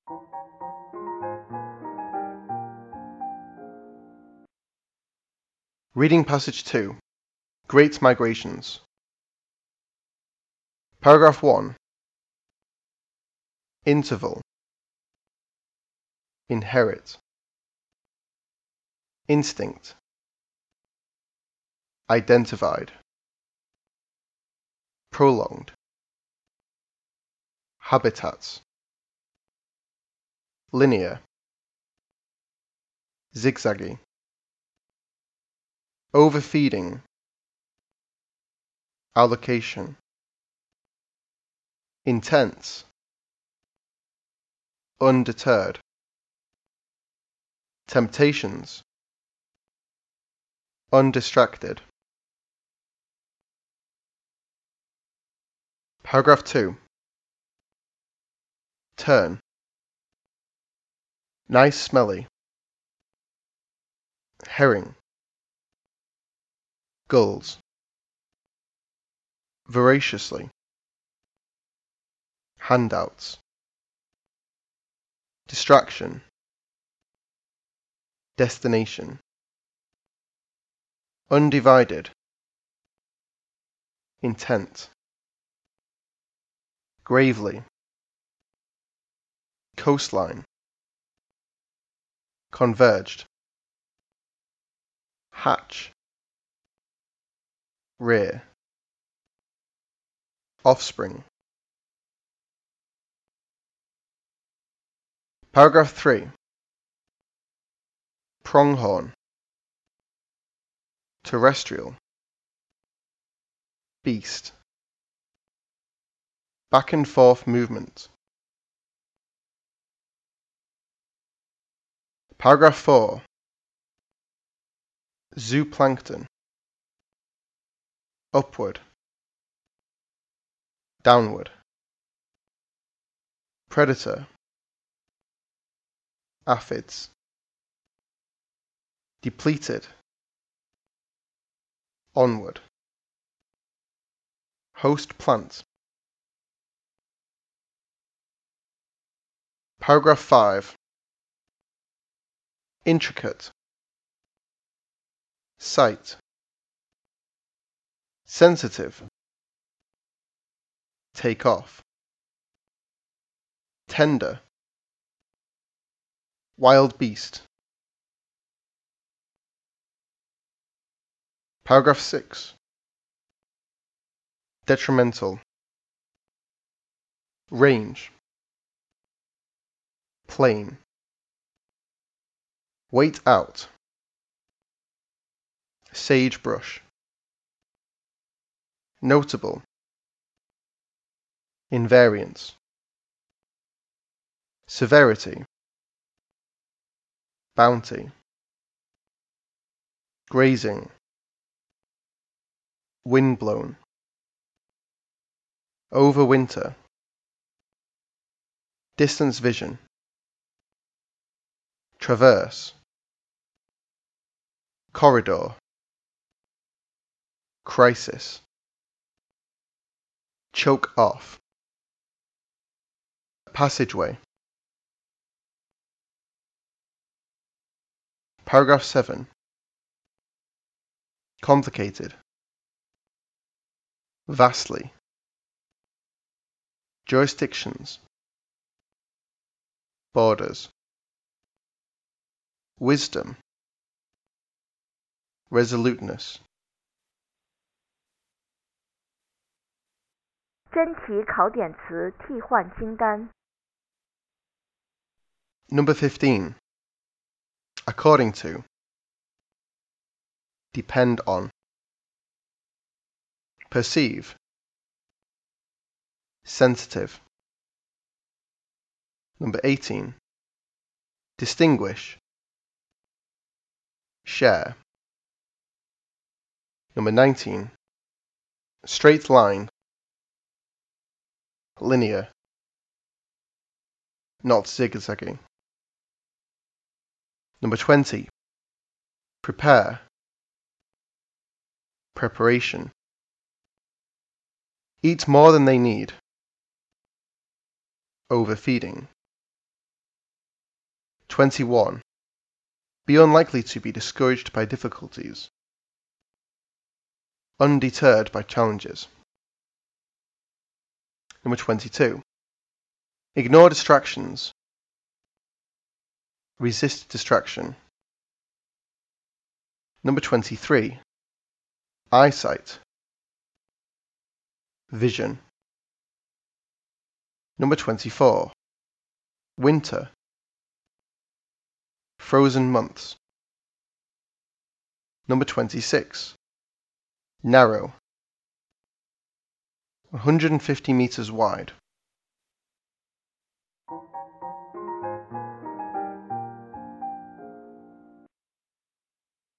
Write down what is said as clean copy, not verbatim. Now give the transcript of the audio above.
Reading Passage 2. Great Migrations. Paragraph 1. Interval. Inherit. Instinct. Identified. Prolonged. Habitats. Linear. Zigzaggy. Overfeeding. Allocation. Intense. Undeterred. Temptations. Undistracted. Paragraph 2. Turn. Nice smelly. Herring. Gulls. Voraciously. Handouts. Distraction. Destination. Undivided. Intent. Gravely. Coastline. Converged. Hatch. Rear. Offspring. Paragraph 3. Pronghorn. Terrestrial. Beast. Back and forth movement. Paragraph 4. Zooplankton. Upward. Downward. Predator. Aphids. Depleted. Onward. Host plant. Paragraph 5. Intricate. Sight. Sensitive. Take off. Tender. Wild beast. Paragraph 6. Detrimental. Range. Plain. Wait out. Sagebrush. Notable. Invariance. Severity. Bounty. Grazing. Windblown. Overwinter. Distance vision. Traverse. Corridor. Crisis. Choke off. Passageway. Paragraph 7. Complicated. Vastly. Jurisdictions. Borders. Wisdom. Resoluteness. 真题考点词替换清单 Number 15. According to. Depend on. Perceive. Sensitive. Number 18. Distinguish. Share. Number 19. Straight line. Linear. Not zigzagging. Number 20. Prepare. Preparation. Eat more than they need. Overfeeding. 21. Be unlikely to be discouraged by difficulties. Undeterred by challenges. Number 22. Ignore distractions. Resist distraction. Number 23. Eyesight. Vision. Number 24. Winter. Frozen months. Number 26. Narrow. 150 meters wide.